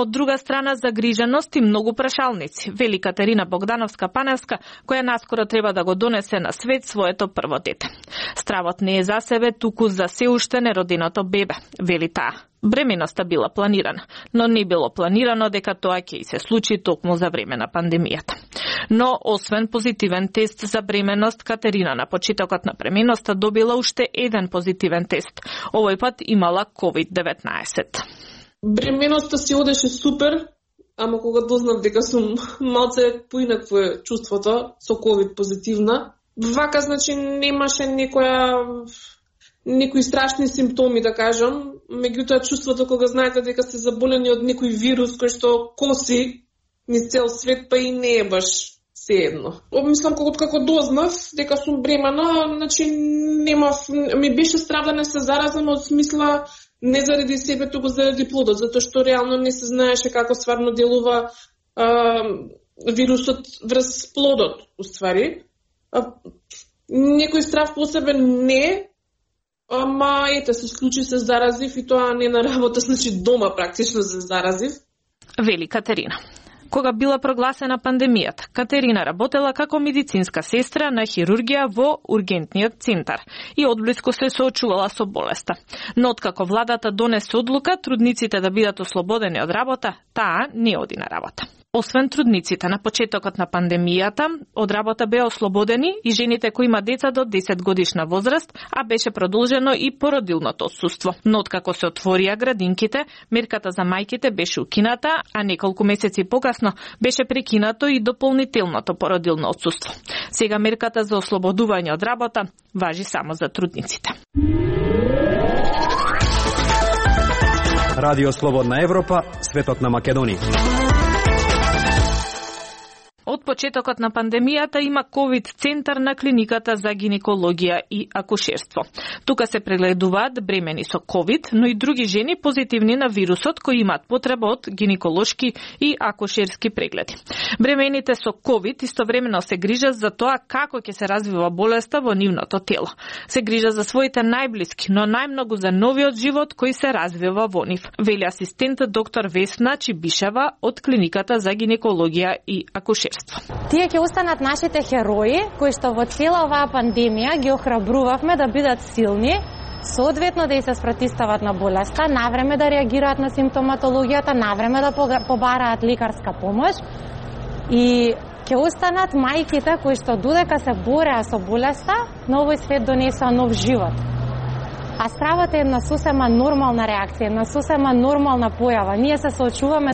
Но од друга страна загриженост и многу прашалници, вели Катерина Богдановска-Паневска, која наскоро треба да го донесе на свет своето прво дете. Стравот не е за себе, туку за се уште нероденото бебе, вели таа. Бременоста била планирана, но не било планирано дека тоа ќе се случи токму за време на пандемијата. Но, освен позитивен тест за бременост, Катерина на почетокот на бременоста добила уште еден позитивен тест. Овој пат имала COVID-19. Бременоста си одеше супер, ама кога дознав дека сум малце поинакво е чувството со COVID позитивна, вака значи немаше некои страшни симптоми, да кажам, меѓутоа чувството кога знаете дека сте заболени од некој вирус кој што коси низ цел свет, па и не е баш sejedno. Мислам, како дознав дека сум бремена, значи ми беше страв да не се заразам од смисла не заради себе, туку заради плодот, затоа што реално не се знаеше како стварно делува вирусот врз плодот, уствари. Некој страв посебен не, ама ете се случи, се заразив и тоа не на работа, значи дома практично се заразив. Вели Катерина. Кога била прогласена пандемијата, Катерина работела како медицинска сестра на хирургија во ургентниот центар и одблиску се соочувала со болеста. Но откако владата донесе одлука трудниците да бидат ослободени од работа, таа не оди на работа. Освен трудниците на почетокот на пандемијата, од работа беа ослободени и жените кои има деца до 10 годишна возраст, а беше продолжено и породилното отсуство. Но откако се отворија градинките, мерката за мајките беше укината, а неколку месеци покасно беше прекинато и дополнителното породилно отсуство. Сега мерката за ослободување од работа важи само за трудниците. Радио Слободна Европа, светот на Македонија. Од почетокот на пандемијата има COVID центар на клиниката за гинекологија и акушерство. Тука се прегледуваат бремени со COVID, но и други жени позитивни на вирусот кои имаат потреба од гинеколошки и акушерски прегледи. Бремените со COVID истовремено се грижат за тоа како ќе се развива болеста во нивното тело. Се грижат за своите најблиски, но најмногу за новиот живот кој се развива во нив, вели асистент доктор Весна Чибишева од клиниката за гинекологија и акушерство. Тие ќе останат нашите херои, кои што во цела оваа пандемија ги охрабрувавме да бидат силни, соодветно да и се спротивстават на болеста, навреме да реагираат на симптоматологијата, навреме да побараат лекарска помош и ќе останат мајките кои што додека се бореа со болеста, на овој свет донесоа нов живот. А стравот е една сосема нормална реакција, една сосема нормална појава. Ние се соочуваме